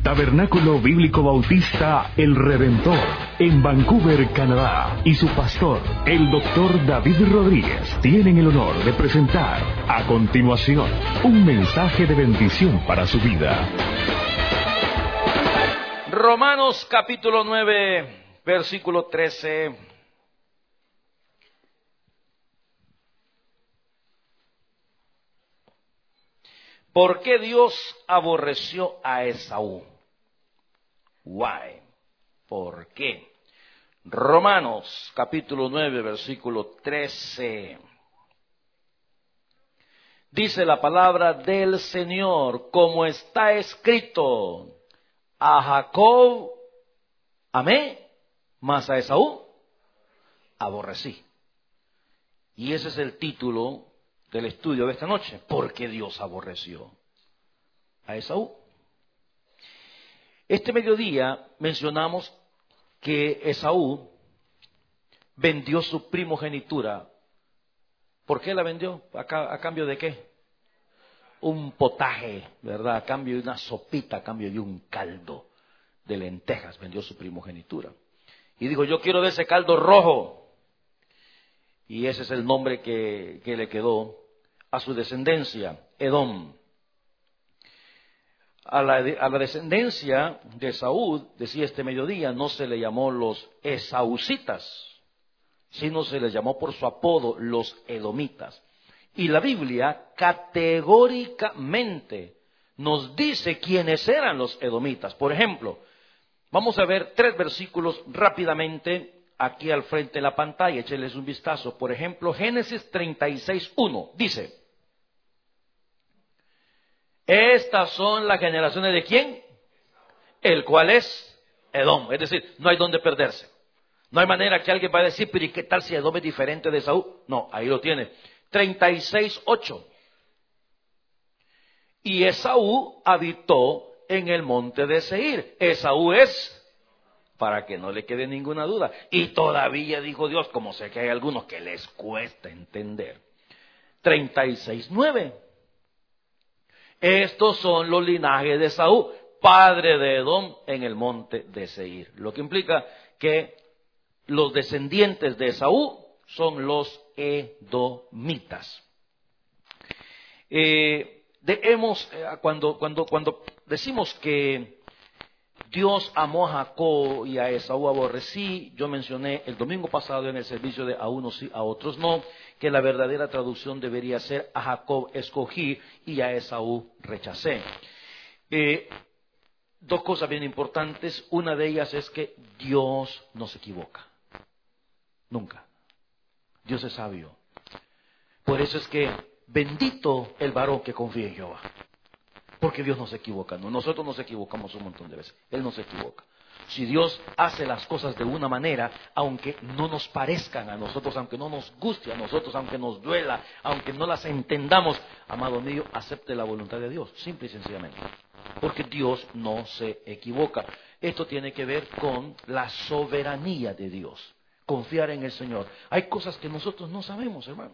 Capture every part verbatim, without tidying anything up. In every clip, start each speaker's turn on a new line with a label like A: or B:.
A: Tabernáculo Bíblico Bautista El Redentor, en Vancouver, Canadá, y su pastor, el doctor David Rodríguez, tienen el honor de presentar, a continuación, un mensaje de bendición para su vida.
B: Romanos capítulo nueve, versículo trece. ¿Por qué Dios aborreció a Esaú? Why? ¿Por qué? Romanos capítulo nueve, versículo trece. Dice la palabra del Señor, como está escrito: a Jacob amé, mas a Esaú aborrecí. Y ese es el título del estudio de esta noche. ¿Por qué Dios aborreció a Esaú? Este mediodía mencionamos que Esaú vendió su primogenitura. ¿Por qué la vendió? ¿A, ca- a cambio de qué? Un potaje, ¿verdad? A cambio de una sopita, a cambio de un caldo de lentejas, vendió su primogenitura. Y dijo, yo quiero de ese caldo rojo. Y ese es el nombre que, que le quedó a su descendencia, Edom. A la, a la descendencia de Esaú, decía este mediodía, no se le llamó los esaucitas, sino se les llamó por su apodo los edomitas. Y la Biblia categóricamente nos dice quiénes eran los edomitas. Por ejemplo, vamos a ver tres versículos rápidamente aquí al frente de la pantalla, échenles un vistazo. Por ejemplo, Génesis treinta y seis, uno, dice: estas son las generaciones de ¿quién? El cual es Edom. Es decir, no hay donde perderse. No hay manera que alguien vaya a decir, pero ¿y qué tal si Edom es diferente de Esaú? No, ahí lo tiene. treinta y seis, ocho. Y Esaú habitó en el monte de Seir. Esaú es, para que no le quede ninguna duda. Y todavía dijo Dios, como sé que hay algunos que les cuesta entender. treinta y seis, nueve. Estos son los linajes de Esaú, padre de Edom, en el monte de Seir. Lo que implica que los descendientes de Esaú son los edomitas. Eh, de, hemos, eh, cuando, cuando, cuando decimos que Dios amó a Jacob y a Esaú aborrecí, yo mencioné el domingo pasado en el servicio de a unos sí, a otros no, que la verdadera traducción debería ser: a Jacob escogí y a Esaú rechacé. Eh, dos cosas bien importantes. Una de ellas es que Dios no se equivoca. Nunca. Dios es sabio. Por eso es que bendito el varón que confía en Jehová. Porque Dios no se equivoca. No, nosotros nos equivocamos un montón de veces. Él no se equivoca. Si Dios hace las cosas de una manera, aunque no nos parezcan a nosotros, aunque no nos guste a nosotros, aunque nos duela, aunque no las entendamos, amado mío, acepte la voluntad de Dios, simple y sencillamente. Porque Dios no se equivoca. Esto tiene que ver con la soberanía de Dios. Confiar en el Señor. Hay cosas que nosotros no sabemos, hermano.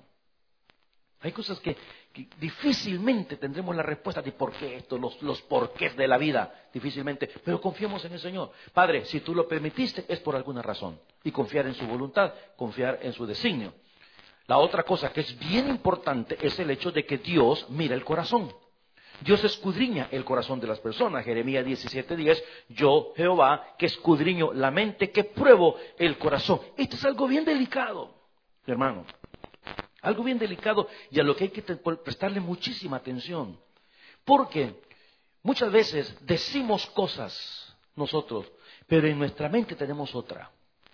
B: Hay cosas que, que difícilmente tendremos la respuesta de por qué esto, los, los porqués de la vida, difícilmente, pero confiemos en el Señor. Padre, si tú lo permitiste, es por alguna razón. Y confiar en su voluntad, confiar en su designio. La otra cosa que es bien importante es el hecho de que Dios mira el corazón. Dios escudriña el corazón de las personas. Jeremías diecisiete, diez, yo, Jehová, que escudriño la mente, que pruebo el corazón. Esto es algo bien delicado, hermano. Algo bien delicado y a lo que hay que prestarle muchísima atención. Porque muchas veces decimos cosas nosotros, pero en nuestra mente tenemos otra.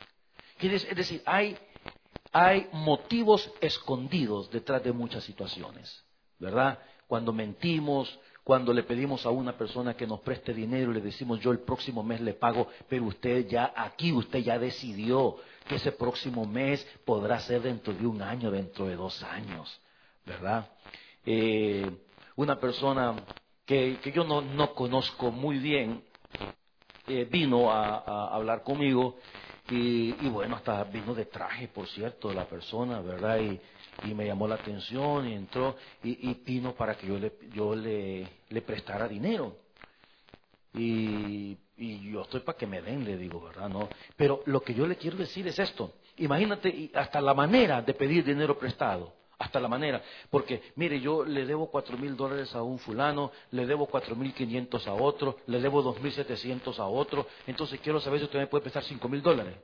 B: Es decir, hay, hay motivos escondidos detrás de muchas situaciones, ¿verdad? Cuando mentimos, cuando le pedimos a una persona que nos preste dinero y le decimos yo el próximo mes le pago, pero usted ya, aquí usted ya decidió que ese próximo mes podrá ser dentro de un año, dentro de dos años, ¿verdad? Eh, una persona que, que yo no, no conozco muy bien eh, vino a, a hablar conmigo y, y bueno, hasta vino de traje, por cierto, la persona, ¿verdad? Y, y me llamó la atención y entró y, y vino para que yo le, yo le, le prestara dinero. y, y yo estoy para que me den, le digo, ¿verdad? No, pero lo que yo le quiero decir es esto. Imagínate hasta la manera de pedir dinero prestado. Hasta la manera, porque mire, yo le debo cuatro mil dólares a un fulano, le debo cuatro mil quinientos a otro, le debo dos mil setecientos a otro, entonces quiero saber si usted me puede prestar cinco mil dólares.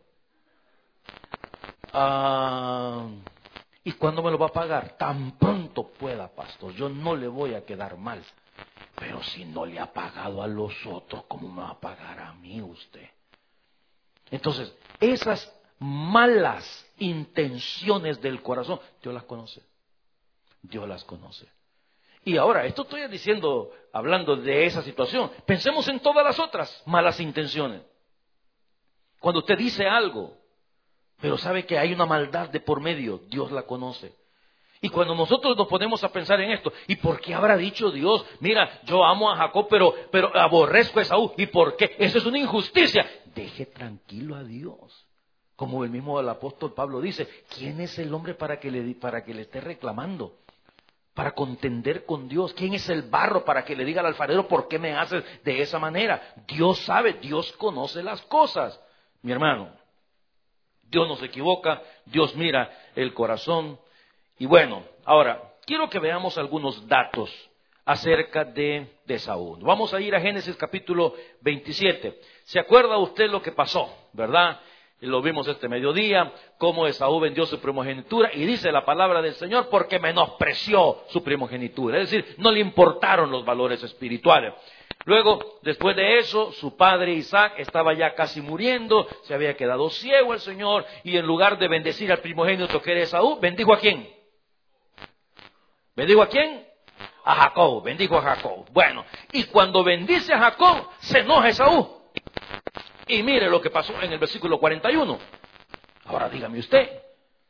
B: Ah, ¿y cuándo me lo va a pagar? Tan pronto pueda, pastor, yo no le voy a quedar mal. Pero si no le ha pagado a los otros, ¿cómo me va a pagar a mí usted? Entonces, esas malas intenciones del corazón, Dios las conoce. Dios las conoce. Y ahora, esto estoy diciendo, hablando de esa situación, pensemos en todas las otras malas intenciones. Cuando usted dice algo, pero sabe que hay una maldad de por medio, Dios la conoce. Y cuando nosotros nos ponemos a pensar en esto, ¿y por qué habrá dicho Dios? Mira, yo amo a Jacob, pero, pero aborrezco a Esaú. ¿Y por qué? Eso es una injusticia. Deje tranquilo a Dios. Como el mismo el apóstol Pablo dice, ¿quién es el hombre para que le, para que le esté reclamando? Para contender con Dios. ¿Quién es el barro para que le diga al alfarero por qué me haces de esa manera? Dios sabe, Dios conoce las cosas. Mi hermano, Dios no se equivoca, Dios mira el corazón. Y bueno, ahora, quiero que veamos algunos datos acerca de, de Esaú. Vamos a ir a Génesis capítulo veintisiete. ¿Se acuerda usted lo que pasó, verdad? Lo vimos este mediodía, cómo Esaú vendió su primogenitura, y dice la palabra del Señor, porque menospreció su primogenitura. Es decir, no le importaron los valores espirituales. Luego, después de eso, su padre Isaac estaba ya casi muriendo, se había quedado ciego el Señor, y en lugar de bendecir al primogénito que era Esaú, bendijo a ¿quién? ¿Bendijo a quién? A Jacob, bendijo a Jacob. Bueno, y cuando bendice a Jacob, se enoja Esaú. Y mire lo que pasó en el versículo cuarenta y uno. Ahora dígame usted.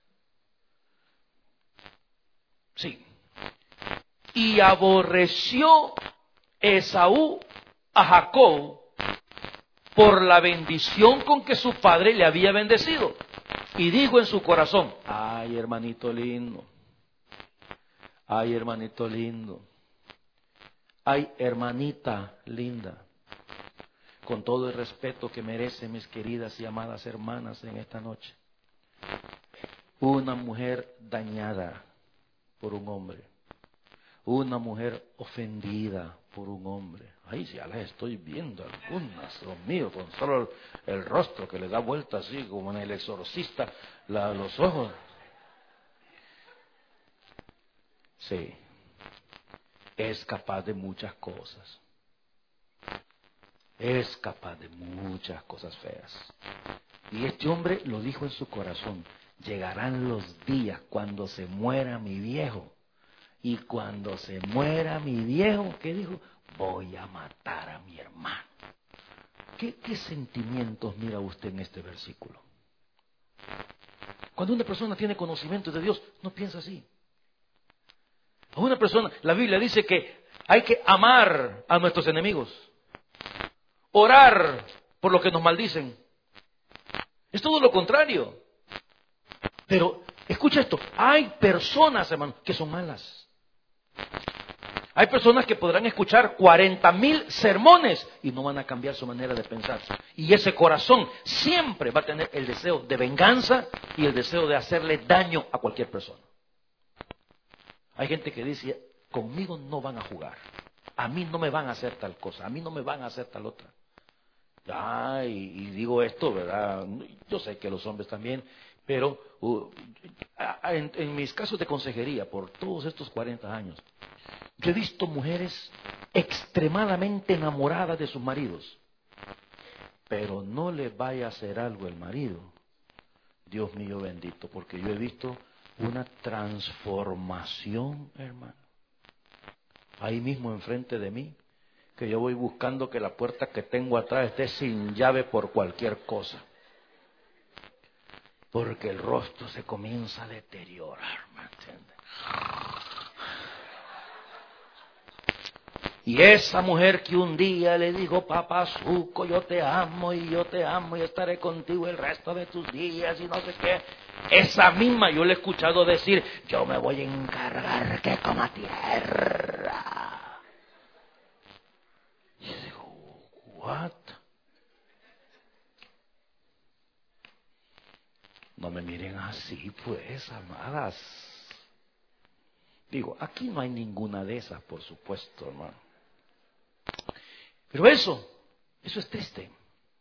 B: Sí. Y aborreció Esaú a Jacob por la bendición con que su padre le había bendecido. Y dijo en su corazón, ay hermanito lindo, ay hermanito lindo, ay hermanita linda. Con todo el respeto que merecen mis queridas y amadas hermanas en esta noche. Una mujer dañada por un hombre. Una mujer ofendida por un hombre. Ay, ya las estoy viendo algunas, Dios mío, con solo el, el rostro que le da vuelta así, como en el exorcista, la, los ojos. Sí, es capaz de muchas cosas. Es capaz de muchas cosas feas. Y este hombre lo dijo en su corazón. Llegarán los días cuando se muera mi viejo. Y cuando se muera mi viejo, ¿qué dijo? Voy a matar a mi hermano. ¿Qué, qué sentimientos mira usted en este versículo? Cuando una persona tiene conocimiento de Dios, no piensa así. A una persona, la Biblia dice que hay que amar a nuestros enemigos. Orar por lo que nos maldicen. Es todo lo contrario. Pero, escucha esto, hay personas, hermano, que son malas. Hay personas que podrán escuchar cuarenta mil sermones y no van a cambiar su manera de pensar. Y ese corazón siempre va a tener el deseo de venganza y el deseo de hacerle daño a cualquier persona. Hay gente que dice, conmigo no van a jugar. A mí no me van a hacer tal cosa, a mí no me van a hacer tal otra. Ah, y, y digo esto, ¿verdad? Yo sé que los hombres también, pero uh, en, en mis casos de consejería, por todos estos cuarenta años, yo he visto mujeres extremadamente enamoradas de sus maridos, pero no les vaya a hacer algo el marido. Dios mío bendito, porque yo he visto una transformación, hermano. Ahí mismo enfrente de mí, que yo voy buscando que la puerta que tengo atrás esté sin llave por cualquier cosa. Porque el rostro se comienza a deteriorar, ¿me entiendes? Y esa mujer que un día le dijo, papazuco, yo te amo y yo te amo y estaré contigo el resto de tus días y no sé qué. Esa misma yo le he escuchado decir, yo me voy a encargar que coma tierra. Y digo, No me miren así, pues, amadas. Digo, aquí no hay ninguna de esas, por supuesto, hermano. Pero eso, eso es triste.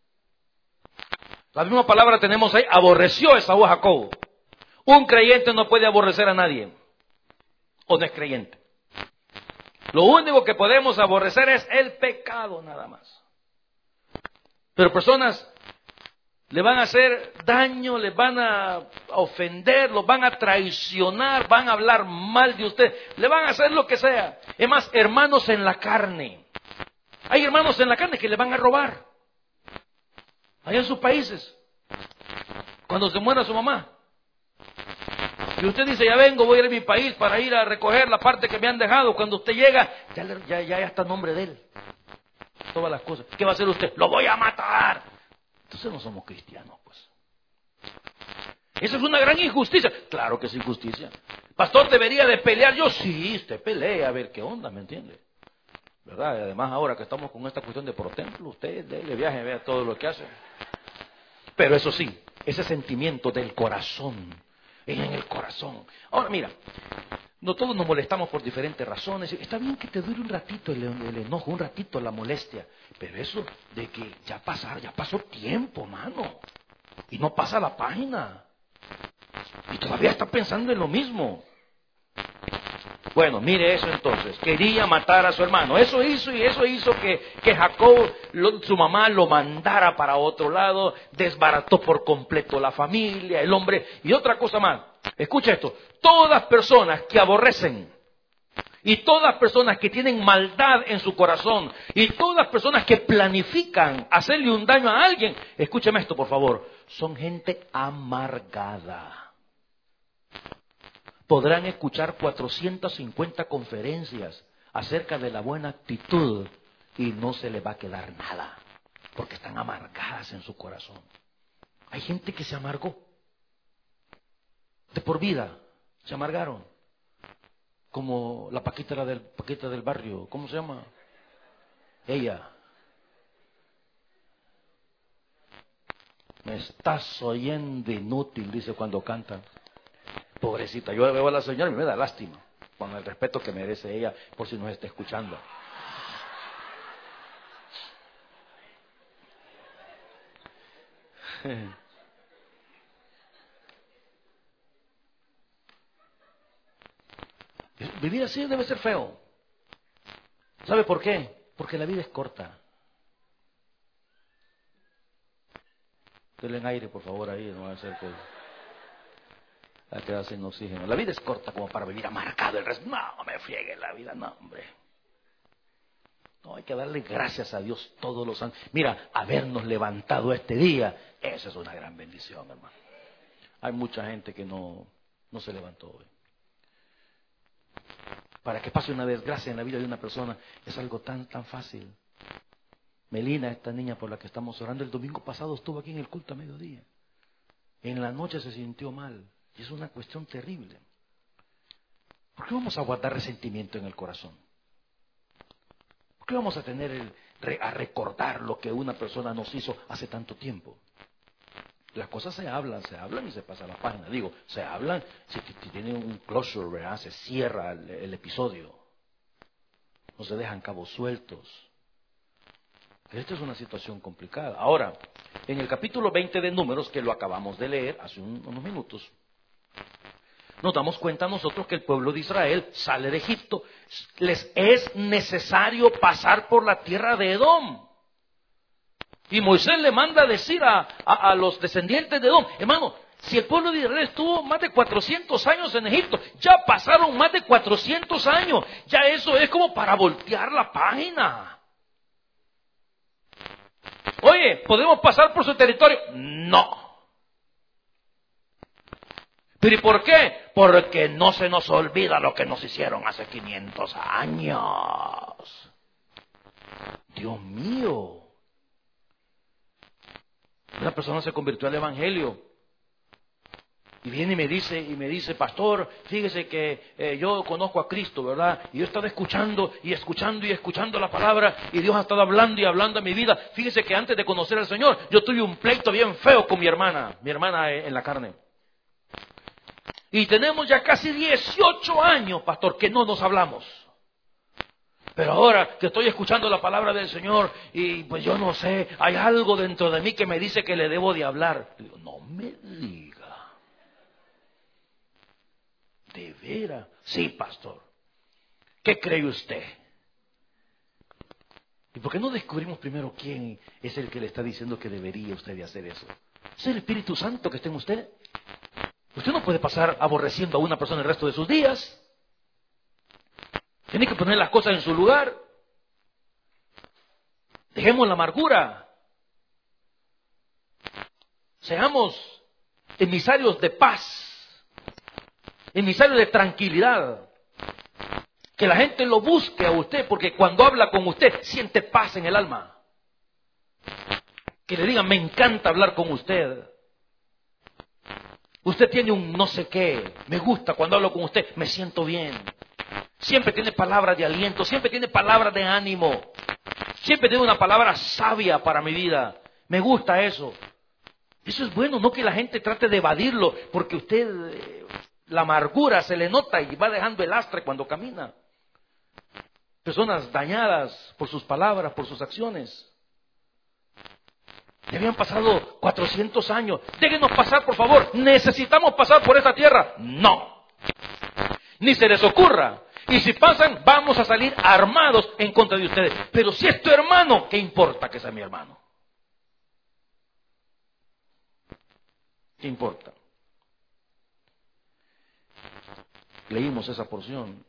B: La misma palabra tenemos ahí, aborreció Esaú a Jacob. Un creyente no puede aborrecer a nadie. O no es creyente. Lo único que podemos aborrecer es el pecado, nada más. Pero personas le van a hacer daño, les van a ofender, los van a traicionar, van a hablar mal de usted, le van a hacer lo que sea. Es más, hermanos en la carne. Hay hermanos en la carne que le van a robar. Allá en sus países. Cuando se muera su mamá. Y usted dice, ya vengo, voy a ir a mi país para ir a recoger la parte que me han dejado. Cuando usted llega, ya, ya, ya está el nombre de él. Todas las cosas. ¿Qué va a hacer usted? ¡Lo voy a matar! Entonces no somos cristianos, pues. Eso es una gran injusticia. Claro que es injusticia. Pastor, ¿debería de pelear yo? Sí, usted pelea, a ver qué onda, ¿me entiende? ¿Verdad? Y además ahora que estamos con esta cuestión de pro templo, usted dele viaje, vea todo lo que hace. Pero eso sí, ese sentimiento del corazón, es en el corazón. Ahora mira, no todos nos molestamos por diferentes razones. Está bien que te dure un ratito el, el enojo, un ratito la molestia. Pero eso de que ya pasar, ya pasó tiempo, mano. Y no pasa la página. Y todavía está pensando en lo mismo. Bueno, mire eso entonces. Quería matar a su hermano. Eso hizo y eso hizo que, que Jacob, lo, su mamá lo mandara para otro lado. Desbarató por completo la familia, el hombre. Y otra cosa más. Escucha esto. Todas personas que aborrecen. Y todas personas que tienen maldad en su corazón. Y todas personas que planifican hacerle un daño a alguien. Escúcheme esto, por favor. Son gente amargada. Podrán escuchar cuatrocientas cincuenta conferencias acerca de la buena actitud y no se les va a quedar nada, porque están amargadas en su corazón. Hay gente que se amargó, de por vida, se amargaron, como la Paquita, la del, Paquita del barrio, ¿cómo se llama? Ella. Me estás oyendo inútil, dice cuando cantan. Pobrecita, yo veo a la señora y me da lástima, con el respeto que merece ella, por si nos está escuchando. Vivir así debe ser feo. ¿Sabe por qué? Porque la vida es corta. Denle aire, por favor, ahí, no va a ser que... a quedarse sin oxígeno. La vida es corta como para vivir amargado el resto. No, me friegue la vida, no, hombre. No, hay que darle gracias a Dios todos los años. Mira, habernos levantado este día, esa es una gran bendición, hermano. Hay mucha gente que no, no se levantó hoy. Para que pase una desgracia en la vida de una persona es algo tan, tan fácil. Melina, esta niña por la que estamos orando, el domingo pasado estuvo aquí en el culto a mediodía. En la noche se sintió mal. Y es una cuestión terrible. ¿Por qué vamos a guardar resentimiento en el corazón? ¿Por qué vamos a tener el, a recordar lo que una persona nos hizo hace tanto tiempo? Las cosas se hablan, se hablan y se pasa la página. Digo, se hablan, si, si tiene un closure, ¿verdad? Se cierra el, el episodio. No se dejan cabos sueltos. Esta es una situación complicada. Ahora, en el capítulo veinte de Números, que lo acabamos de leer hace un, unos minutos, nos damos cuenta nosotros que el pueblo de Israel sale de Egipto. Les es necesario pasar por la tierra de Edom. Y Moisés le manda a decir a, a, a los descendientes de Edom, hermano, si el pueblo de Israel estuvo más de cuatrocientos años en Egipto, ya pasaron más de cuatrocientos años, ya eso es como para voltear la página. Oye, ¿podemos pasar por su territorio? No. ¿Pero y por qué? Porque no se nos olvida lo que nos hicieron hace quinientos años. Dios mío. Una persona se convirtió al evangelio y viene y me dice, y me dice, pastor, fíjese que eh, yo conozco a Cristo, ¿verdad? Y yo he estado escuchando y escuchando y escuchando la palabra y Dios ha estado hablando y hablando a mi vida. Fíjese que antes de conocer al Señor, yo tuve un pleito bien feo con mi hermana, mi hermana en la carne. Y tenemos ya casi dieciocho años, pastor, que no nos hablamos. Pero ahora que estoy escuchando la palabra del Señor y pues yo no sé, hay algo dentro de mí que me dice que le debo de hablar. Le digo, no me diga. ¿De veras? Sí, pastor. ¿Qué cree usted? ¿Y por qué no descubrimos primero quién es el que le está diciendo que debería usted de hacer eso? ¿Es el Espíritu Santo que está en usted? Usted no puede pasar aborreciendo a una persona el resto de sus días. Tiene que poner las cosas en su lugar. Dejemos la amargura. Seamos emisarios de paz, emisarios de tranquilidad. Que la gente lo busque a usted, porque cuando habla con usted siente paz en el alma. Que le digan, me encanta hablar con usted. Usted tiene un no sé qué, me gusta cuando hablo con usted, me siento bien. Siempre tiene palabras de aliento, siempre tiene palabras de ánimo. Siempre tiene una palabra sabia para mi vida. Me gusta eso. Eso es bueno, no que la gente trate de evadirlo, porque usted, eh, la amargura se le nota y va dejando el lastre cuando camina. Personas dañadas por sus palabras, por sus acciones. Ya habían pasado cuatrocientos años. Déjenos pasar, por favor. ¿Necesitamos pasar por esta tierra? No. Ni se les ocurra. Y si pasan, vamos a salir armados en contra de ustedes. Pero si es tu hermano, ¿qué importa que sea mi hermano? ¿Qué importa? Leímos esa porción.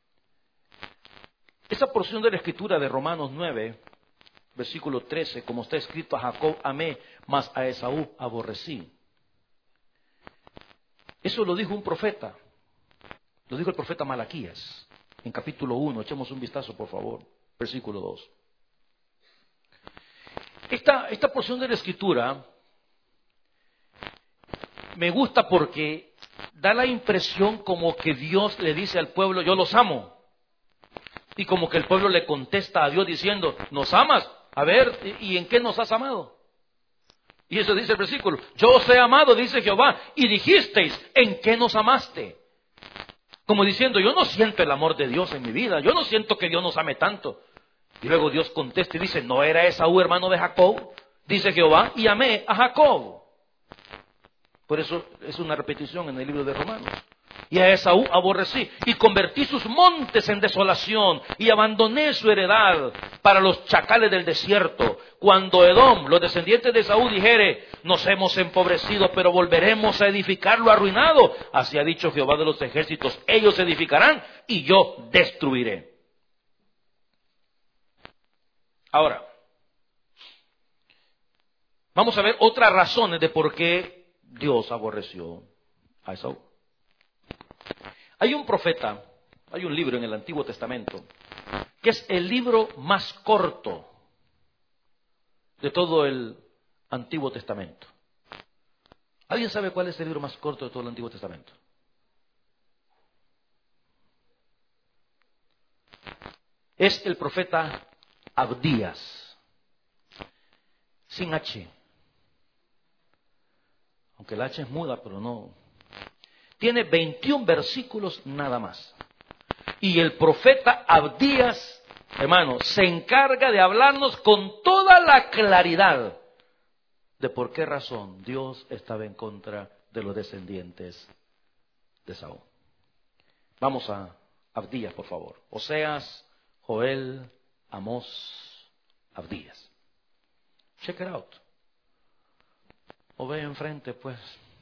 B: Esa porción de la Escritura de Romanos nueve, versículo trece, como está escrito, a Jacob amé, mas a Esaú aborrecí. Eso lo dijo un profeta. Lo dijo el profeta Malaquías, en capítulo uno. Echemos un vistazo, por favor. Versículo dos. Esta, esta porción de la Escritura me gusta porque da la impresión como que Dios le dice al pueblo, yo los amo. Y como que el pueblo le contesta a Dios diciendo, ¿nos amas? A ver, ¿y en qué nos has amado? Y eso dice el versículo, yo os he amado, dice Jehová, y dijisteis, ¿en qué nos amaste? Como diciendo, yo no siento el amor de Dios en mi vida, yo no siento que Dios nos ame tanto. Y luego Dios contesta y dice, ¿no era Esaú hermano de Jacob? Dice Jehová, y amé a Jacob. Por eso es una repetición en el libro de Romanos. Y a Esaú aborrecí, y convertí sus montes en desolación, y abandoné su heredad para los chacales del desierto. Cuando Edom, los descendientes de Esaú, dijere, nos hemos empobrecido, pero volveremos a edificar lo arruinado. Así ha dicho Jehová de los ejércitos, ellos edificarán, y yo destruiré. Ahora, vamos a ver otras razones de por qué Dios aborreció a Esaú. Hay un profeta, hay un libro en el Antiguo Testamento, que es el libro más corto de todo el Antiguo Testamento. ¿Alguien sabe cuál es el libro más corto de todo el Antiguo Testamento? Es el profeta Abdías, sin H. Aunque la H es muda, pero no. Tiene veintiún versículos nada más. Y el profeta Abdías, hermano, se encarga de hablarnos con toda la claridad de por qué razón Dios estaba en contra de los descendientes de Saúl. Vamos a Abdías, por favor. Oseas, Joel, Amós, Abdías. Check it out. O ve enfrente, pues.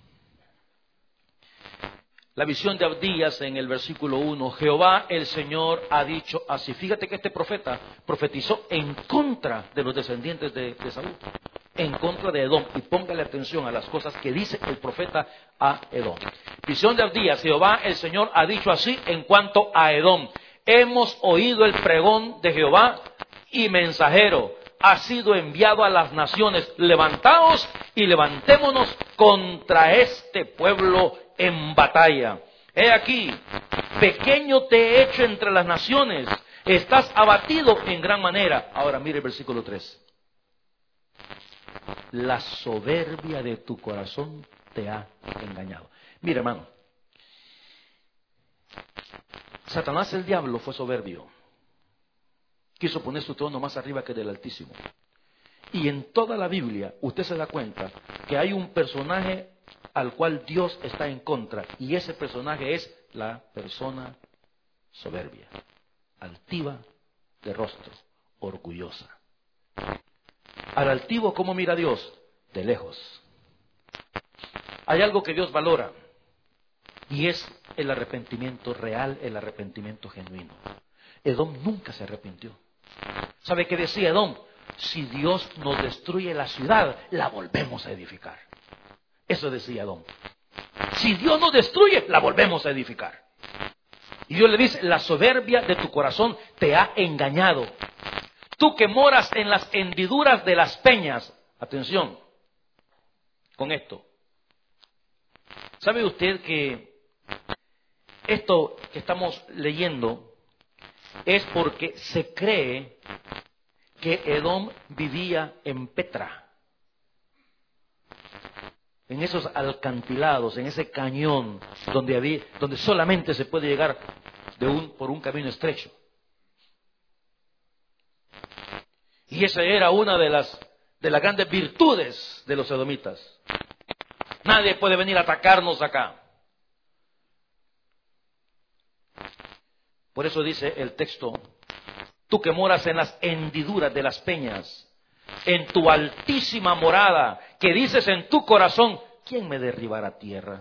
B: La visión de Abdías en el versículo uno, Jehová el Señor ha dicho así. Fíjate que este profeta profetizó en contra de los descendientes de, de Saúl, en contra de Edom. Y póngale atención a las cosas que dice el profeta a Edom. Visión de Abdías, Jehová el Señor ha dicho así en cuanto a Edom. Hemos oído el pregón de Jehová y mensajero ha sido enviado a las naciones. Levantaos y levantémonos contra este pueblo en batalla. He aquí, pequeño te he hecho entre las naciones, estás abatido en gran manera. Ahora mire el versículo tres. La soberbia de tu corazón te ha engañado. Mire, hermano, Satanás, el diablo, fue soberbio. Quiso poner su trono más arriba que del Altísimo. Y en toda la Biblia usted se da cuenta que hay un personaje al cual Dios está en contra. Y ese personaje es la persona soberbia, altiva de rostro, orgullosa. Al altivo, ¿cómo mira Dios? De lejos. Hay algo que Dios valora y es el arrepentimiento real, el arrepentimiento genuino. Edom nunca se arrepintió. ¿Sabe qué decía Edom? Si Dios nos destruye la ciudad, la volvemos a edificar. Eso decía Edom. Si Dios nos destruye, la volvemos a edificar. Y Dios le dice, la soberbia de tu corazón te ha engañado. Tú que moras en las hendiduras de las peñas. Atención con esto. ¿Sabe usted que esto que estamos leyendo es porque se cree que Edom vivía en Petra, en esos alcantilados, en ese cañón donde había, donde solamente se puede llegar de un, por un camino estrecho? Y esa era una de las de las grandes virtudes de los edomitas. Nadie puede venir a atacarnos acá. Por eso dice el texto, tú que moras en las hendiduras de las peñas, en tu altísima morada, que dices en tu corazón, ¿quién me derribará a tierra?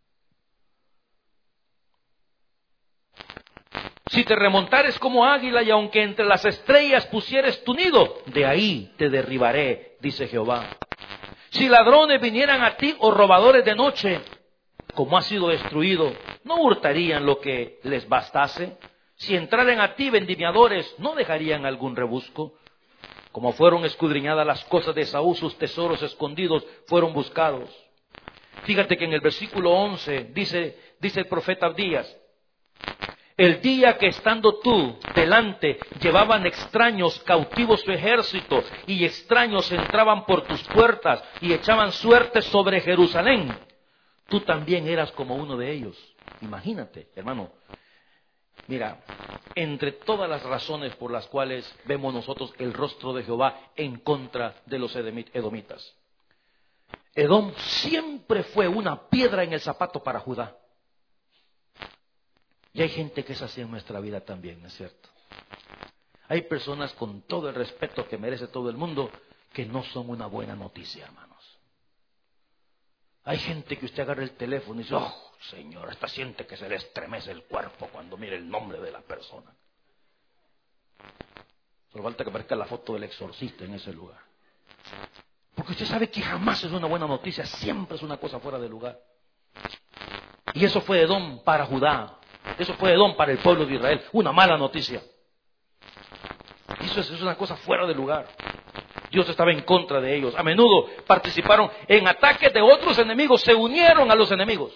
B: Si te remontares como águila y aunque entre las estrellas pusieres tu nido, de ahí te derribaré, dice Jehová. Si ladrones vinieran a ti o robadores de noche, como ha sido destruido, ¿no hurtarían lo que les bastase? Si entraran a ti vendimiadores, ¿no dejarían algún rebusco? Como fueron escudriñadas las cosas de Esaú, sus tesoros escondidos fueron buscados. Fíjate que en el versículo once dice, dice el profeta Abdías, el día que estando tú delante llevaban extraños cautivos su ejército y extraños entraban por tus puertas y echaban suerte sobre Jerusalén, tú también eras como uno de ellos. Imagínate, hermano. Mira, entre todas las razones por las cuales vemos nosotros el rostro de Jehová en contra de los edomitas, Edom siempre fue una piedra en el zapato para Judá. Y hay gente que es así en nuestra vida también, ¿no es cierto? Hay personas, con todo el respeto que merece todo el mundo, que no son una buena noticia, hermanos. Hay gente que usted agarra el teléfono y dice, oh, Señor, esta siente que se le estremece el cuerpo cuando mire el nombre de la persona. Solo falta que aparezca la foto del exorcista en ese lugar. Porque usted sabe que jamás es una buena noticia, siempre es una cosa fuera de lugar. Y eso fue Edom para Judá. Eso fue Edom para el pueblo de Israel, una mala noticia. Y eso es una cosa fuera de lugar. Dios estaba en contra de ellos. A menudo participaron en ataques de otros enemigos, se unieron a los enemigos.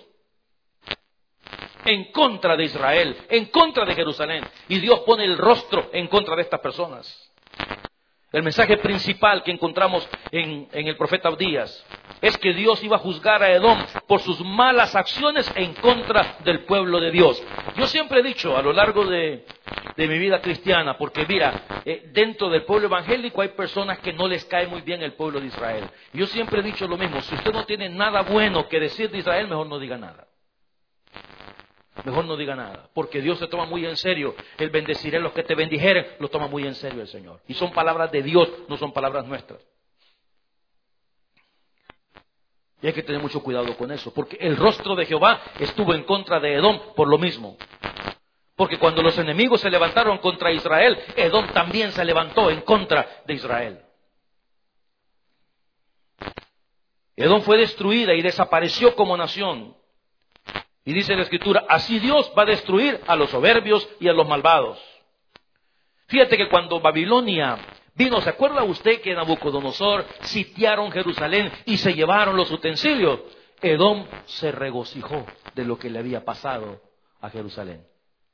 B: En contra de Israel, en contra de Jerusalén. Y Dios pone el rostro en contra de estas personas. El mensaje principal que encontramos en, en el profeta Abdías es que Dios iba a juzgar a Edom por sus malas acciones en contra del pueblo de Dios. Yo siempre he dicho a lo largo de, de mi vida cristiana, porque mira, eh, dentro del pueblo evangélico hay personas que no les cae muy bien el pueblo de Israel. Yo siempre he dicho lo mismo, si usted no tiene nada bueno que decir de Israel, mejor no diga nada. Mejor no diga nada, porque Dios se toma muy en serio. El bendeciré a los que te bendijeren, lo toma muy en serio el Señor. Y son palabras de Dios, no son palabras nuestras. Y hay que tener mucho cuidado con eso, porque el rostro de Jehová estuvo en contra de Edom por lo mismo. Porque cuando los enemigos se levantaron contra Israel, Edom también se levantó en contra de Israel. Edom fue destruida y desapareció como nación. Y dice la Escritura, así Dios va a destruir a los soberbios y a los malvados. Fíjate que cuando Babilonia vino, ¿se acuerda usted que Nabucodonosor sitiaron Jerusalén y se llevaron los utensilios? Edom se regocijó de lo que le había pasado a Jerusalén.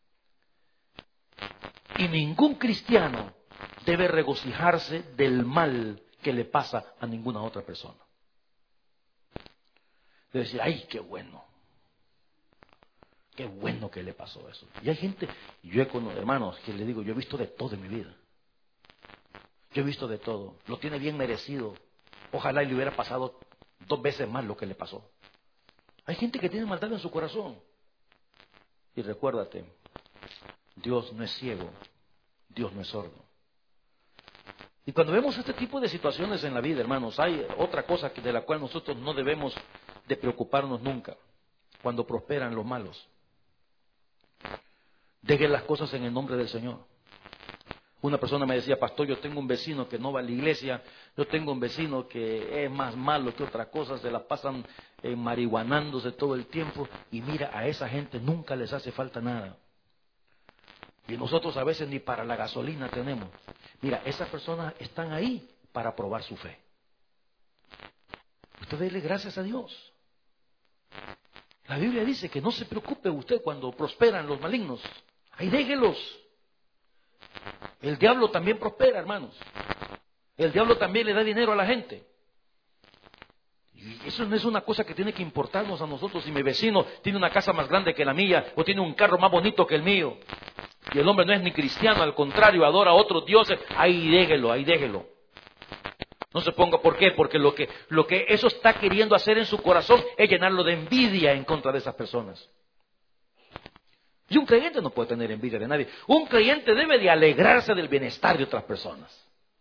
B: Y ningún cristiano debe regocijarse del mal que le pasa a ninguna otra persona. Debe decir, ay, qué bueno. qué bueno que le pasó eso. Y hay gente, yo he conocido, hermanos, que le digo, yo he visto de todo en mi vida. Yo he visto de todo. Lo tiene bien merecido. Ojalá y le hubiera pasado dos veces más lo que le pasó. Hay gente que tiene maldad en su corazón. Y recuérdate, Dios no es ciego, Dios no es sordo. Y cuando vemos este tipo de situaciones en la vida, hermanos, hay otra cosa que de la cual nosotros no debemos de preocuparnos nunca. Cuando prosperan los malos, dejen las cosas en el nombre del Señor. Una persona me decía, pastor, yo tengo un vecino que no va a la iglesia, yo tengo un vecino que es más malo que otra cosa, se la pasan eh, marihuanándose todo el tiempo, y mira, a esa gente nunca les hace falta nada. Y nosotros a veces ni para la gasolina tenemos. Mira, esas personas están ahí para probar su fe. Usted dele gracias a Dios. La Biblia dice que no se preocupe usted cuando prosperan los malignos. Ahí déjelos. El diablo también prospera, hermanos. El diablo también le da dinero a la gente. Y eso no es una cosa que tiene que importarnos a nosotros. Si mi vecino tiene una casa más grande que la mía o tiene un carro más bonito que el mío, y el hombre no es ni cristiano, al contrario, adora a otros dioses, ahí déjelo, ahí déjelo. No se ponga, ¿por qué? Porque lo que, lo que eso está queriendo hacer en su corazón es llenarlo de envidia en contra de esas personas. Y un creyente no puede tener envidia de nadie. Un creyente debe de alegrarse del bienestar de otras personas.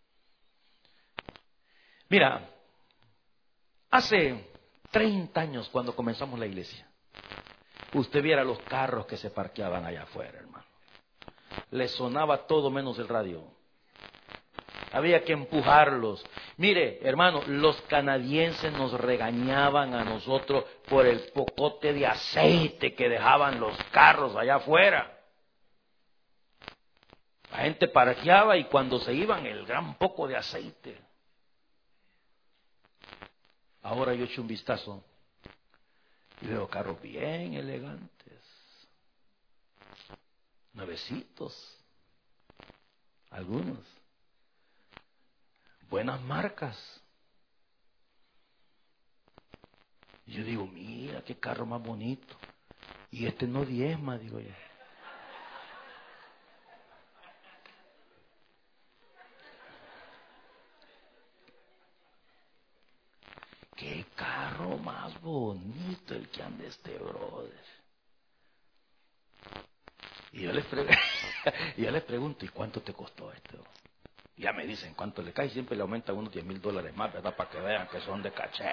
B: Mira, hace treinta años cuando comenzamos la iglesia, usted viera los carros que se parqueaban allá afuera, hermano. Les sonaba todo menos el radio. Había que empujarlos. Mire, hermano, los canadienses nos regañaban a nosotros por el pocote de aceite que dejaban los carros allá afuera. La gente parqueaba y cuando se iban, el gran poco de aceite. Ahora yo echo un vistazo y veo carros bien elegantes, nuevecitos, algunos. Buenas marcas. Y yo digo, mira qué carro más bonito. Y este no diezma, digo yo. Qué carro más bonito el que anda este brother. Y yo les, pre- y yo les pregunto, ¿y cuánto te costó esto? Ya me dicen cuánto le cae, siempre le aumentan unos diez mil dólares más, ¿verdad? Para que vean que son de caché.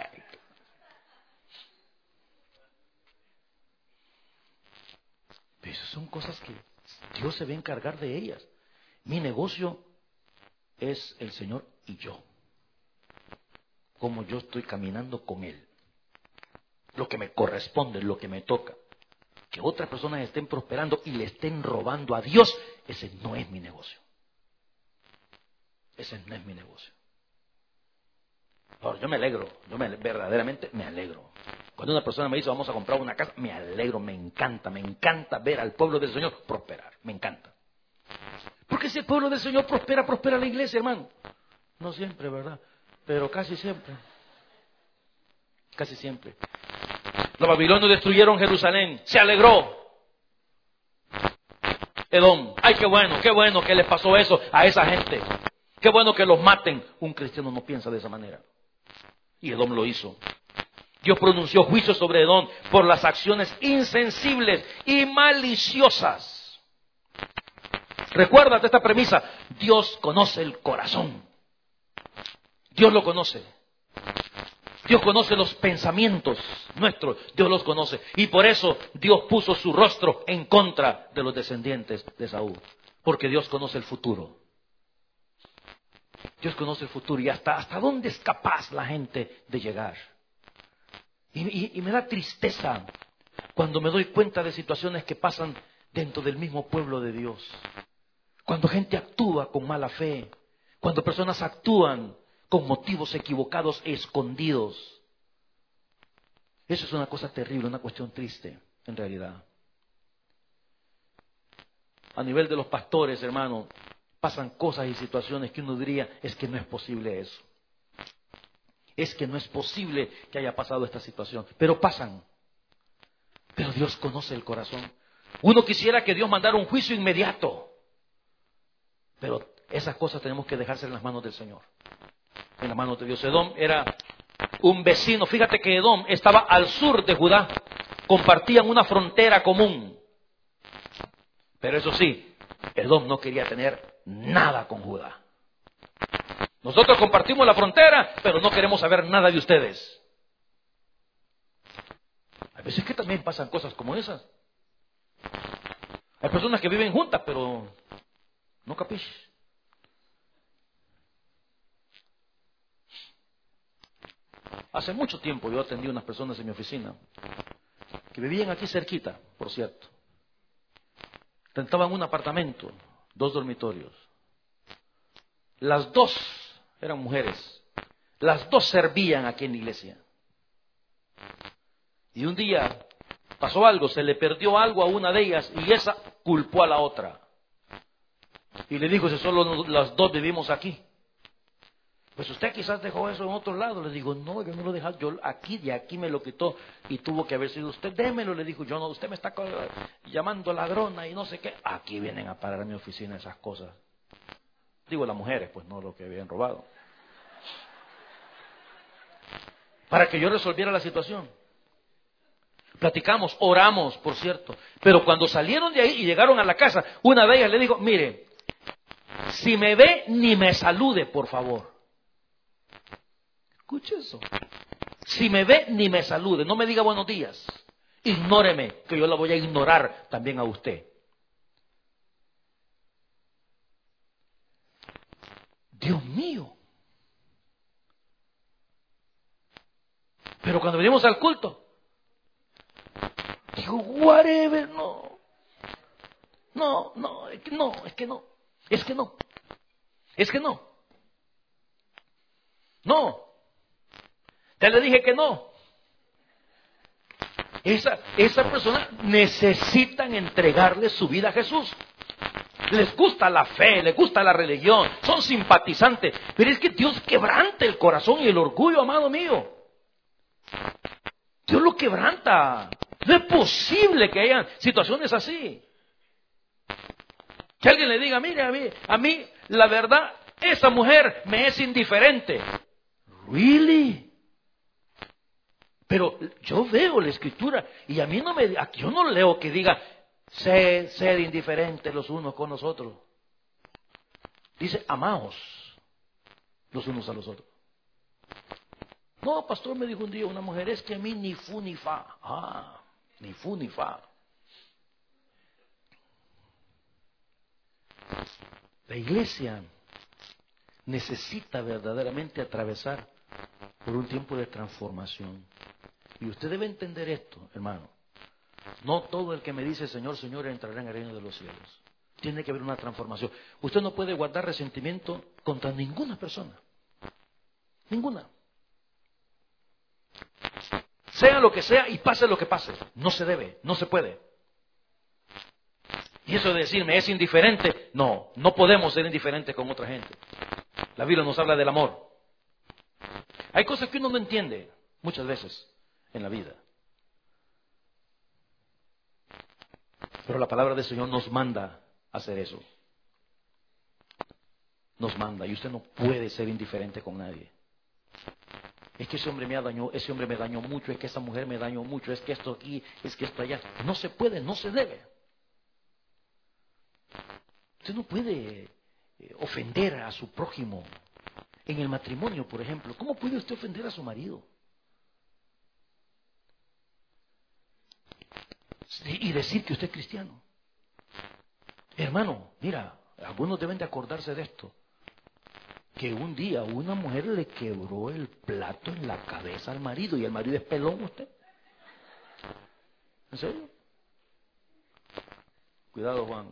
B: Pero esas son cosas que Dios se va a encargar de ellas. Mi negocio es el Señor y yo. Como yo estoy caminando con Él. Lo que me corresponde, lo que me toca. Que otras personas estén prosperando y le estén robando a Dios, ese no es mi negocio. Ese no es mi negocio. Ahora, yo me alegro, yo me, verdaderamente me alegro. Cuando una persona me dice vamos a comprar una casa, me alegro, me encanta, me encanta ver al pueblo del Señor prosperar, me encanta. Porque si el pueblo del Señor prospera, prospera la iglesia, hermano. No siempre, ¿verdad? Pero casi siempre. Casi siempre. Los babilonios destruyeron Jerusalén, se alegró Edom. Ay, qué bueno, qué bueno que les pasó eso a esa gente. Qué bueno que los maten. Un cristiano no piensa de esa manera. Y Edom lo hizo. Dios pronunció juicio sobre Edom por las acciones insensibles y maliciosas. Recuérdate esta premisa. Dios conoce el corazón. Dios lo conoce. Dios conoce los pensamientos nuestros. Dios los conoce. Y por eso Dios puso su rostro en contra de los descendientes de Saúl. Porque Dios conoce el futuro. Dios conoce el futuro y hasta, hasta dónde es capaz la gente de llegar. Y, y, y me da tristeza cuando me doy cuenta de situaciones que pasan dentro del mismo pueblo de Dios. Cuando gente actúa con mala fe. Cuando personas actúan con motivos equivocados e escondidos. Eso es una cosa terrible, una cuestión triste, en realidad. A nivel de los pastores, hermano, pasan cosas y situaciones que uno diría, es que no es posible eso. Es que no es posible que haya pasado esta situación. Pero pasan. Pero Dios conoce el corazón. Uno quisiera que Dios mandara un juicio inmediato. Pero esas cosas tenemos que dejarse en las manos del Señor. En las manos de Dios. Edom era un vecino. Fíjate que Edom estaba al sur de Judá. Compartían una frontera común. Pero eso sí, Edom no quería tener nada con Judá. Nosotros compartimos la frontera, pero no queremos saber nada de ustedes. Hay veces que también pasan cosas como esas. Hay personas que viven juntas, pero no capiche. Hace mucho tiempo yo atendí a unas personas en mi oficina que vivían aquí cerquita, por cierto. Rentaban un apartamento, dos dormitorios. Las dos eran mujeres. Las dos servían aquí en la iglesia. Y un día pasó algo, se le perdió algo a una de ellas y esa culpó a la otra. Y le dijo, si solo las dos vivimos aquí. Pues usted quizás dejó eso en otro lado. Le digo, no, yo no lo dejé, yo aquí, de aquí me lo quitó y tuvo que haber sido usted. Démelo, le dijo, yo no, usted me está llamando ladrona y no sé qué. Aquí vienen a parar a mi oficina esas cosas. Digo, las mujeres, pues no lo que habían robado. Para que yo resolviera la situación. Platicamos, oramos, por cierto. Pero cuando salieron de ahí y llegaron a la casa, una de ellas le dijo, mire, si me ve, ni me salude, por favor. Escuche eso. Si me ve, ni me salude. No me diga buenos días. Ignóreme, que yo la voy a ignorar también a usted. Dios mío. Pero cuando venimos al culto, digo, whatever, no. No, no, es que no, es que no. Es que no. Es que no. No. Ya le dije que no. Esa, esa persona necesitan entregarle su vida a Jesús. Les gusta la fe, les gusta la religión, son simpatizantes. Pero es que Dios quebranta el corazón y el orgullo, amado mío. Dios lo quebranta. No es posible que hayan situaciones así. Que alguien le diga, mire, a mí, a mí, la verdad, esa mujer me es indiferente. ¿Really? Pero yo veo la escritura y a mí no me, yo no leo que diga, sed, sed indiferentes los unos con los otros. Dice, amaos los unos a los otros. No, pastor, me dijo un día una mujer, es que a mí ni fu ni fa. Ah, ni fu ni fa. La iglesia necesita verdaderamente atravesar por un tiempo de transformación. Y usted debe entender esto, hermano. No todo el que me dice Señor, Señor entrará en el reino de los cielos. Tiene que haber una transformación. Usted no puede guardar resentimiento contra ninguna persona. Ninguna. Sea lo que sea y pase lo que pase. No se debe, no se puede. Y eso de decirme es indiferente, no, no podemos ser indiferentes con otra gente. La Biblia nos habla del amor. Hay cosas que uno no entiende muchas veces en la vida. Pero la palabra del Señor nos manda a hacer eso. Nos manda y usted no puede ser indiferente con nadie. Es que ese hombre me dañó, ese hombre me dañó mucho, es que esa mujer me dañó mucho, es que esto aquí, es que esto allá. No se puede, no se debe. Usted no puede ofender a su prójimo. En el matrimonio, por ejemplo, ¿cómo puede usted ofender a su marido? Y decir que usted es cristiano. Hermano, mira, algunos deben de acordarse de esto. Que un día una mujer le quebró el plato en la cabeza al marido y el marido es pelón usted. ¿En serio? Cuidado, Juan.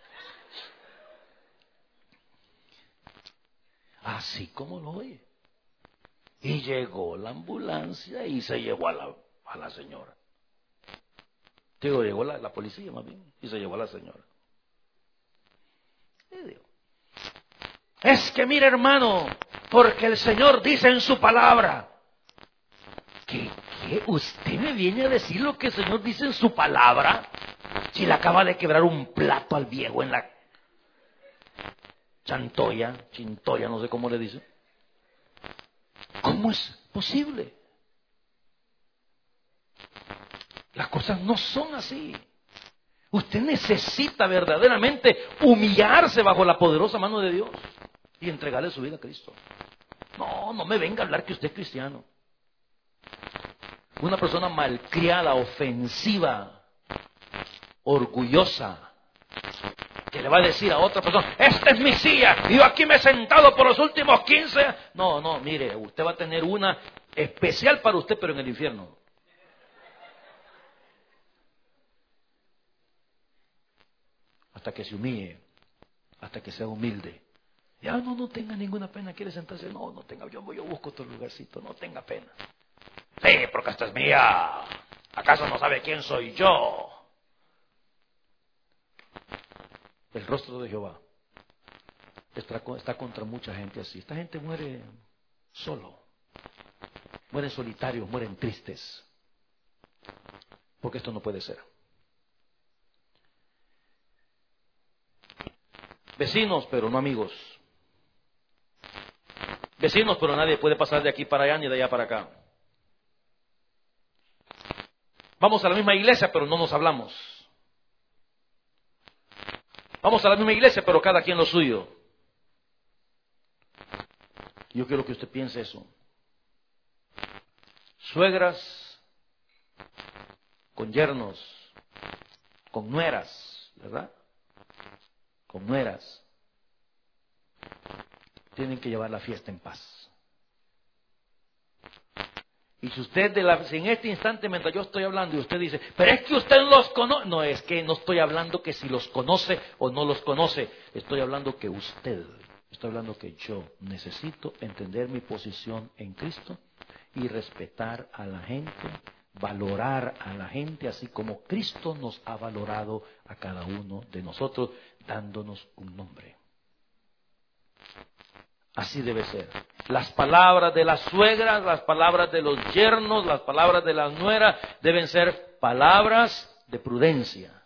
B: Así como lo oye. Y llegó la ambulancia y se llevó a la, a la señora. Digo, llegó la, la policía más bien y se llevó a la señora. Y digo, es que mire, hermano, porque el Señor dice en su palabra que, ¿Qué? ¿Usted me viene a decir lo que el Señor dice en su palabra? Si le acaba de quebrar un plato al viejo en la chantoya, chintoya, no sé cómo le dice. ¿Cómo es posible? Las cosas no son así. Usted necesita verdaderamente humillarse bajo la poderosa mano de Dios y entregarle su vida a Cristo. No, no me venga a hablar que usted es cristiano. Una persona malcriada, ofensiva, orgullosa, que le va a decir a otra persona, esta es mi silla, y yo aquí me he sentado por los últimos quince años. No, no, mire, usted va a tener una especial para usted, pero en el infierno. Hasta que se humille, hasta que sea humilde. Ya no, no tenga ninguna pena, quiere sentarse. No, no tenga, yo, yo busco otro lugarcito, no tenga pena. Sí, porque esta es mía. ¿Acaso no sabe quién soy yo? El rostro de Jehová está, está contra mucha gente así. Esta gente muere solo, mueren solitarios, mueren tristes, porque esto no puede ser. Vecinos, pero no amigos. Vecinos, pero nadie puede pasar de aquí para allá ni de allá para acá. Vamos a la misma iglesia, pero no nos hablamos. Vamos a la misma iglesia, pero cada quien lo suyo. Yo quiero que usted piense eso. Suegras con yernos, con nueras, ¿verdad? Con nueras. Tienen que llevar la fiesta en paz. Y si usted, de la, si en este instante, mientras yo estoy hablando, y usted dice, pero es que usted los conoce. No, es que no estoy hablando que si los conoce o no los conoce. Estoy hablando que usted, estoy hablando que yo necesito entender mi posición en Cristo y respetar a la gente, valorar a la gente, así como Cristo nos ha valorado a cada uno de nosotros, dándonos un nombre. Así debe ser. Las palabras de las suegras, las palabras de los yernos, las palabras de las nueras deben ser palabras de prudencia.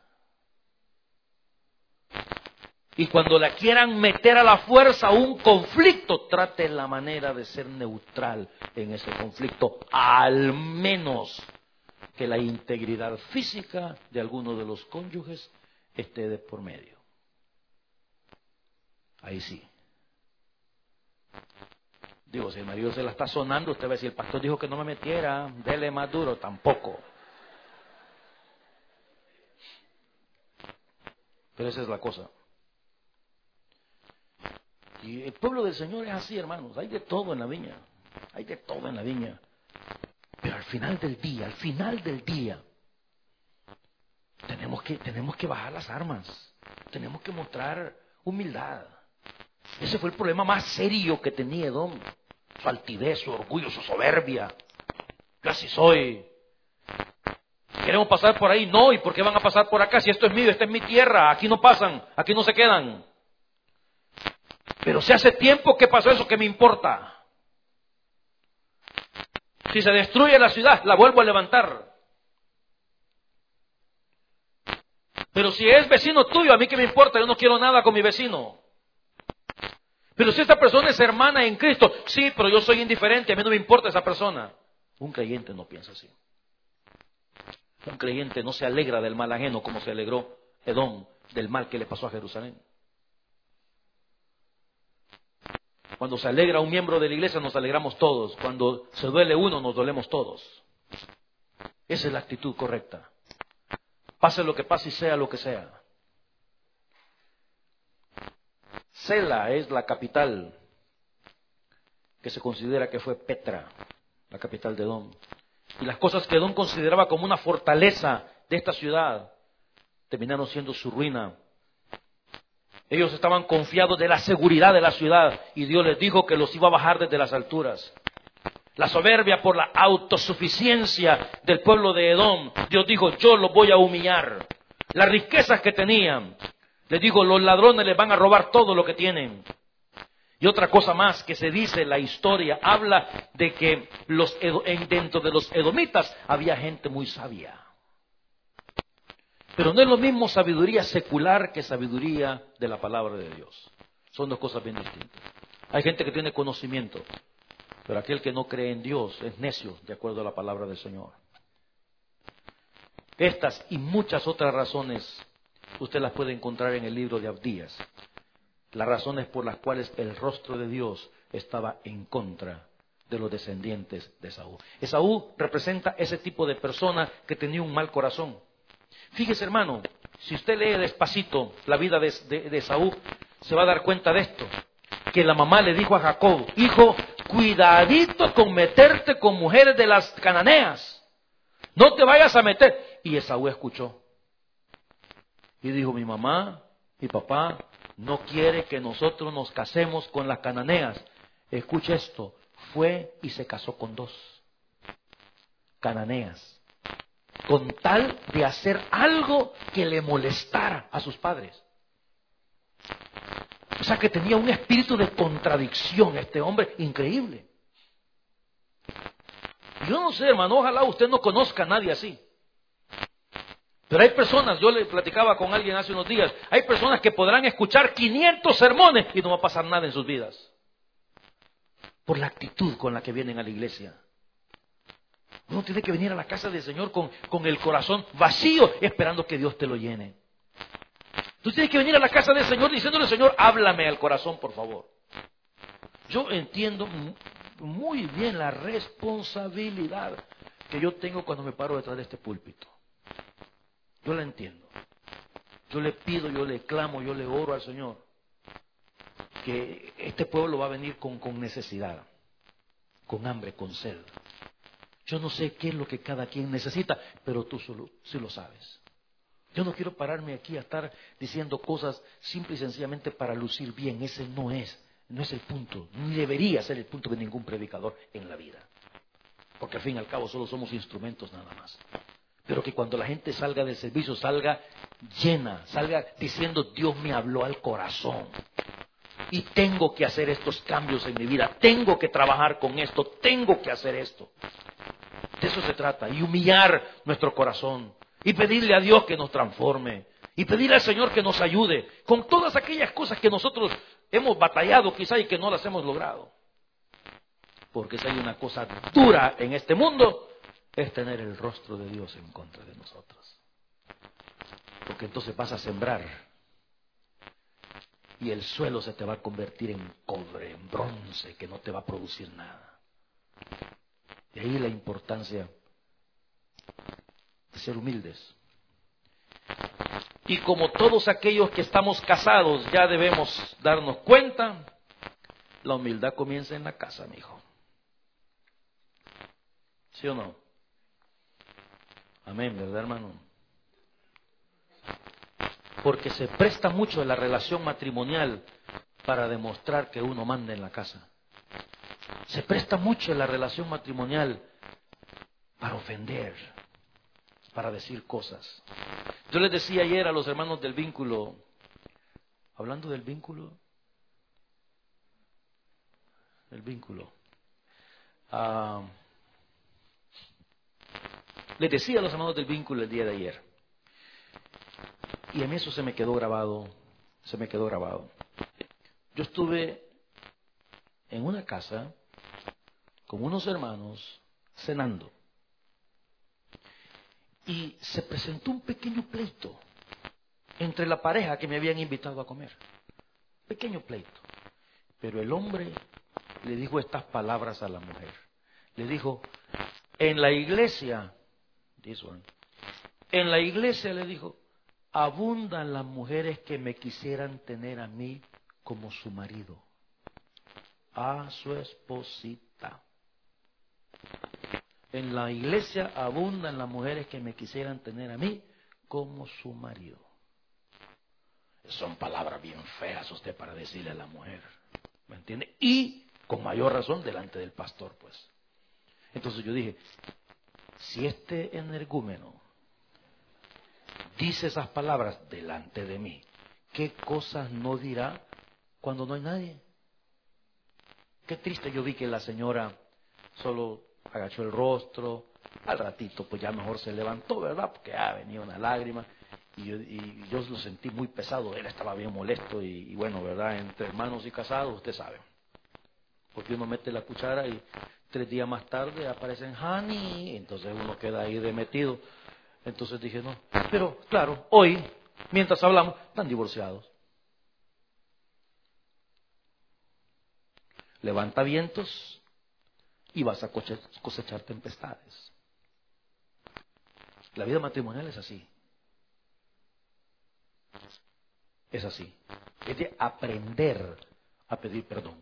B: Y cuando la quieran meter a la fuerza a un conflicto, trate la manera de ser neutral en ese conflicto, al menos que la integridad física de alguno de los cónyuges esté de por medio. Ahí sí. Digo, si el marido se la está sonando, usted va a decir, el pastor dijo que no me metiera, dele más duro. Tampoco. Pero esa es la cosa. Y el pueblo del Señor es así, hermanos. Hay de todo en la viña. Hay de todo en la viña. Pero al final del día, al final del día, tenemos que, tenemos que bajar las armas. Tenemos que mostrar humildad. Ese fue el problema más serio que tenía Edom. Su altivez, su orgullo, su soberbia. Yo así soy. ¿Queremos pasar por ahí? No. ¿Y por qué van a pasar por acá? Si esto es mío, esta es mi tierra. Aquí no pasan, aquí no se quedan. Pero si hace tiempo que pasó eso, ¿qué me importa? Si se destruye la ciudad, la vuelvo a levantar. Pero si es vecino tuyo, ¿a mí qué me importa? Yo no quiero nada con mi vecino. Pero si esta persona es hermana en Cristo, sí, pero yo soy indiferente, a mí no me importa esa persona. Un creyente no piensa así. Un creyente no se alegra del mal ajeno como se alegró Edom del mal que le pasó a Jerusalén. Cuando se alegra un miembro de la iglesia nos alegramos todos. Cuando se duele uno nos dolemos todos. Esa es la actitud correcta. Pase lo que pase y sea lo que sea. Sela es la capital que se considera que fue Petra, la capital de Edom. Y las cosas que Edom consideraba como una fortaleza de esta ciudad terminaron siendo su ruina. Ellos estaban confiados de la seguridad de la ciudad y Dios les dijo que los iba a bajar desde las alturas. La soberbia por la autosuficiencia del pueblo de Edom, Dios dijo, yo los voy a humillar. Las riquezas que tenían, les digo, los ladrones les van a robar todo lo que tienen. Y otra cosa más que se dice, la historia habla de que los, en, dentro de los edomitas había gente muy sabia. Pero no es lo mismo sabiduría secular que sabiduría de la palabra de Dios. Son dos cosas bien distintas. Hay gente que tiene conocimiento, pero aquel que no cree en Dios es necio, de acuerdo a la palabra del Señor. Estas y muchas otras razones usted las puede encontrar en el libro de Abdías. Las razones por las cuales el rostro de Dios estaba en contra de los descendientes de Esaú. Esaú representa ese tipo de persona que tenía un mal corazón. Fíjese, hermano, si usted lee despacito la vida de, de, de Esaú, se va a dar cuenta de esto. Que la mamá le dijo a Jacob: hijo, cuidadito con meterte con mujeres de las cananeas. No te vayas a meter. Y Esaú escuchó. Y dijo: mi mamá, mi papá no quiere que nosotros nos casemos con las cananeas. Escuche esto, fue y se casó con dos cananeas, con tal de hacer algo que le molestara a sus padres. O sea que tenía un espíritu de contradicción este hombre, increíble. Yo no sé, hermano, ojalá usted no conozca a nadie así. Pero hay personas, yo le platicaba con alguien hace unos días, hay personas que podrán escuchar quinientos sermones y no va a pasar nada en sus vidas. Por la actitud con la que vienen a la iglesia. Uno tiene que venir a la casa del Señor con, con el corazón vacío, esperando que Dios te lo llene. Tú tienes que venir a la casa del Señor diciéndole: Señor, háblame al corazón, por favor. Yo entiendo muy bien la responsabilidad que yo tengo cuando me paro detrás de este púlpito. Yo la entiendo. Yo le pido, yo le clamo, yo le oro al Señor que este pueblo va a venir con, con necesidad, con hambre, con sed. Yo no sé qué es lo que cada quien necesita, pero tú solo, sí lo sabes. Yo no quiero pararme aquí a estar diciendo cosas simple y sencillamente para lucir bien. Ese no es, no es el punto, ni debería ser el punto de ningún predicador en la vida. Porque al fin y al cabo solo somos instrumentos nada más. Pero que cuando la gente salga del servicio, salga llena, salga diciendo: Dios me habló al corazón. Y tengo que hacer estos cambios en mi vida, tengo que trabajar con esto, tengo que hacer esto. De eso se trata, y humillar nuestro corazón, y pedirle a Dios que nos transforme, y pedirle al Señor que nos ayude con todas aquellas cosas que nosotros hemos batallado quizá y que no las hemos logrado. Porque si hay una cosa dura en este mundo, es tener el rostro de Dios en contra de nosotros. Porque entonces vas a sembrar y el suelo se te va a convertir en cobre, en bronce, que no te va a producir nada. De ahí la importancia de ser humildes. Y como todos aquellos que estamos casados ya debemos darnos cuenta, la humildad comienza en la casa, mi hijo. ¿Sí o no? Amén, ¿verdad, hermano? Porque se presta mucho en la relación matrimonial para demostrar que uno manda en la casa. Se presta mucho en la relación matrimonial para ofender, para decir cosas. Yo les decía ayer a los hermanos del vínculo, hablando del vínculo, el vínculo, uh, les decía a los hermanos del vínculo el día de ayer, y a mí eso se me quedó grabado, se me quedó grabado. Yo estuve en una casa con unos hermanos cenando. Y se presentó un pequeño pleito entre la pareja que me habían invitado a comer. Pequeño pleito. Pero el hombre le dijo estas palabras a la mujer. Le dijo: en la iglesia, this one, en la iglesia le dijo, abundan las mujeres que me quisieran tener a mí como su marido, a su esposita. En la iglesia abundan las mujeres que me quisieran tener a mí como su marido. Son palabras bien feas usted para decirle a la mujer, ¿me entiende? Y con mayor razón delante del pastor, pues. Entonces yo dije, si este energúmeno dice esas palabras delante de mí, ¿qué cosas no dirá cuando no hay nadie? qué triste. Yo vi que la señora solo agachó el rostro. Al ratito, pues ya mejor se levantó, ¿verdad? Porque ya venía una lágrima. Y yo, y yo lo sentí muy pesado. Él estaba bien molesto. Y, y bueno, ¿verdad? Entre hermanos y casados, usted sabe. Porque uno mete la cuchara y tres días más tarde aparecen honey. Entonces uno queda ahí de metido. Entonces dije, no. Pero claro, hoy, mientras hablamos, están divorciados. Levanta vientos y vas a cosechar tempestades. La vida matrimonial es así. Es así. Es de aprender a pedir perdón.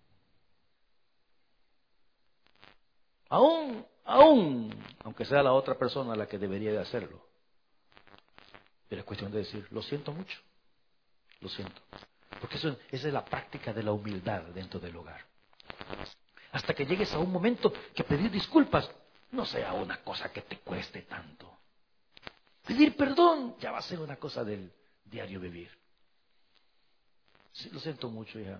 B: Aún, aún, aunque sea la otra persona la que debería de hacerlo. Pero es cuestión de decir, lo siento mucho. Lo siento. Porque eso, esa es la práctica de la humildad dentro del hogar. Hasta que llegues a un momento que pedir disculpas no sea una cosa que te cueste tanto. Pedir perdón ya va a ser una cosa del diario vivir. Sí, lo siento mucho, hija.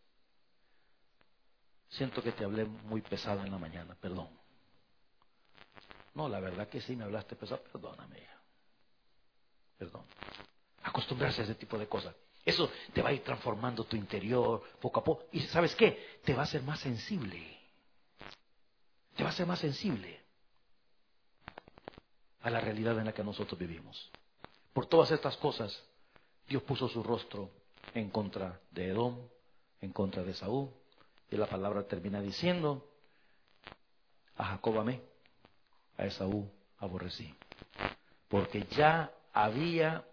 B: Siento que te hablé muy pesado en la mañana, perdón. No, la verdad que sí me hablaste pesado, perdóname, hija. Perdón. Acostumbrarse a ese tipo de cosas. Eso te va a ir transformando tu interior poco a poco. Y ¿sabes qué? Te va a hacer más sensible. Te va a hacer más sensible a la realidad en la que nosotros vivimos. Por todas estas cosas, Dios puso su rostro en contra de Edom, en contra de Esaú. Y la palabra termina diciendo, a Jacob amé, a Esaú aborrecí. Porque ya había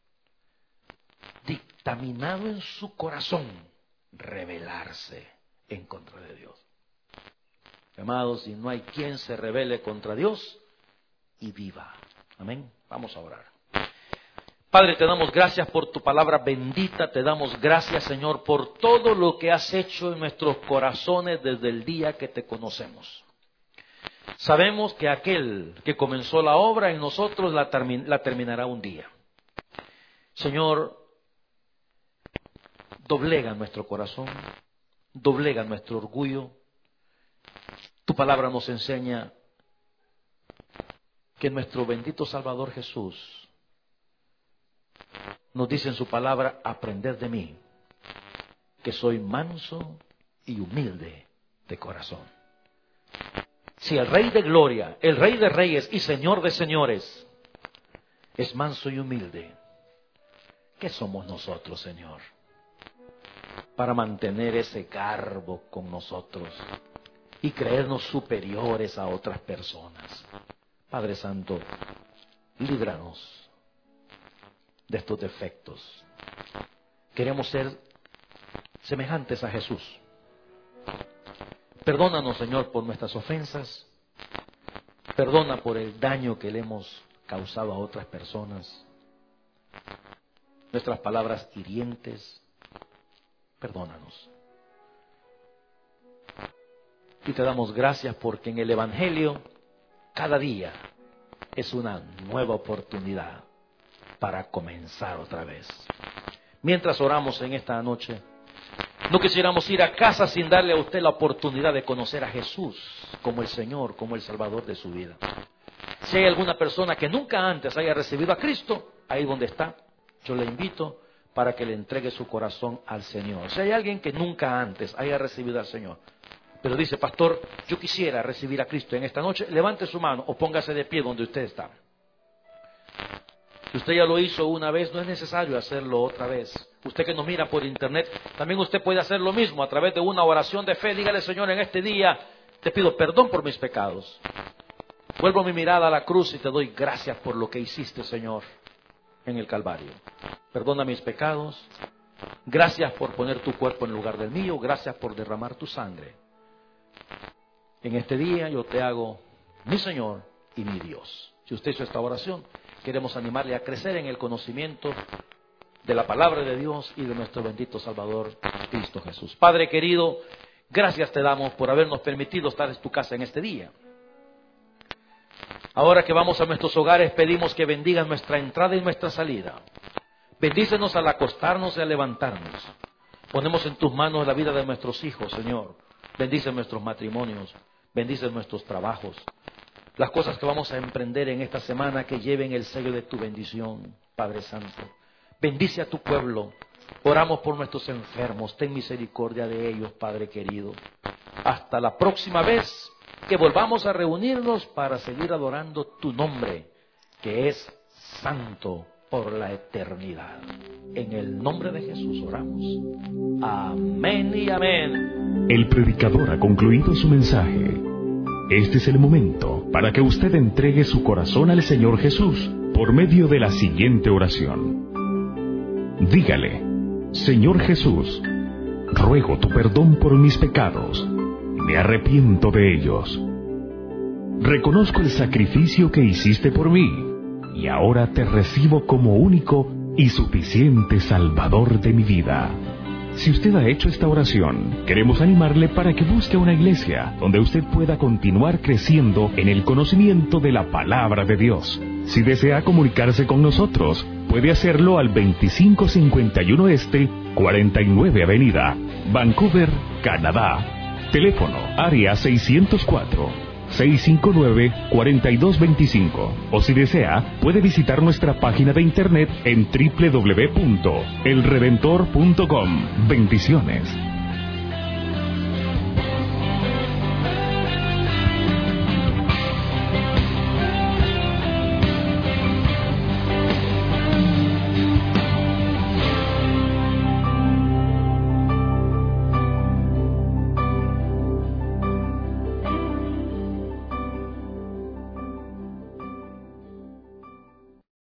B: dictaminado en su corazón rebelarse en contra de Dios. Amados, y no hay quien se rebele contra Dios y viva. Amén. Vamos a orar. Padre, te damos gracias por tu palabra bendita. Te damos gracias, Señor, por todo lo que has hecho en nuestros corazones desde el día que te conocemos. Sabemos que aquel que comenzó la obra en nosotros la, termi- la terminará un día. Señor, doblega nuestro corazón, doblega nuestro orgullo. Tu palabra nos enseña que nuestro bendito Salvador Jesús nos dice en su palabra, aprended de mí, que soy manso y humilde de corazón. Si el Rey de Gloria, el Rey de Reyes y Señor de Señores es manso y humilde, ¿qué somos nosotros, Señor? Para mantener ese garbo con nosotros y creernos superiores a otras personas. Padre Santo, líbranos de estos defectos. Queremos ser semejantes a Jesús. Perdónanos, Señor, por nuestras ofensas. Perdona por el daño que le hemos causado a otras personas. Nuestras palabras hirientes. Perdónanos. Y te damos gracias porque en el Evangelio cada día es una nueva oportunidad para comenzar otra vez. Mientras oramos en esta noche, no quisiéramos ir a casa sin darle a usted la oportunidad de conocer a Jesús como el Señor, como el Salvador de su vida. Si hay alguna persona que nunca antes haya recibido a Cristo, ahí donde está, yo le invito para que le entregue su corazón al Señor. Si hay alguien que nunca antes haya recibido al Señor, pero dice, pastor, yo quisiera recibir a Cristo en esta noche, levante su mano o póngase de pie donde usted está. Si usted ya lo hizo una vez, no es necesario hacerlo otra vez. Usted que nos mira por internet, también usted puede hacer lo mismo a través de una oración de fe. Dígale, Señor, en este día te pido perdón por mis pecados. Vuelvo mi mirada a la cruz y te doy gracias por lo que hiciste, Señor, en el Calvario. Perdona mis pecados. Gracias por poner tu cuerpo en lugar del mío. Gracias por derramar tu sangre. En este día yo te hago mi Señor y mi Dios. Si usted hizo esta oración, queremos animarle a crecer en el conocimiento de la palabra de Dios y de nuestro bendito Salvador, Cristo Jesús. Padre querido, gracias te damos por habernos permitido estar en tu casa en este día. Ahora que vamos a nuestros hogares, pedimos que bendigas nuestra entrada y nuestra salida. Bendícenos al acostarnos y al levantarnos. Ponemos en tus manos la vida de nuestros hijos, Señor. Bendice nuestros matrimonios, bendice nuestros trabajos. Las cosas que vamos a emprender en esta semana que lleven el sello de tu bendición, Padre Santo. Bendice a tu pueblo. Oramos por nuestros enfermos. Ten misericordia de ellos, Padre querido. Hasta la próxima vez que volvamos a reunirnos para seguir adorando tu nombre, que es santo por la eternidad. En el nombre de Jesús oramos. Amén y amén.
A: El predicador ha concluido su mensaje. Este es el momento para que usted entregue su corazón al Señor Jesús por medio de la siguiente oración. Dígale: Señor Jesús, ruego tu perdón por mis pecados. Me arrepiento de ellos. Reconozco el sacrificio que hiciste por mí y ahora te recibo como único y suficiente Salvador de mi vida. Si usted ha hecho esta oración, queremos animarle para que busque una iglesia donde usted pueda continuar creciendo en el conocimiento de la palabra de Dios. Si desea comunicarse con nosotros, puede hacerlo al veinticinco cincuenta y uno Este, cuarenta y nueve Avenida, Vancouver, Canadá. Teléfono área seiscientos cuatro, seiscientos cincuenta y nueve, cuarenta y dos veinticinco. O si desea, puede visitar nuestra página de internet en doble u doble u doble u punto el redentor punto com. Bendiciones.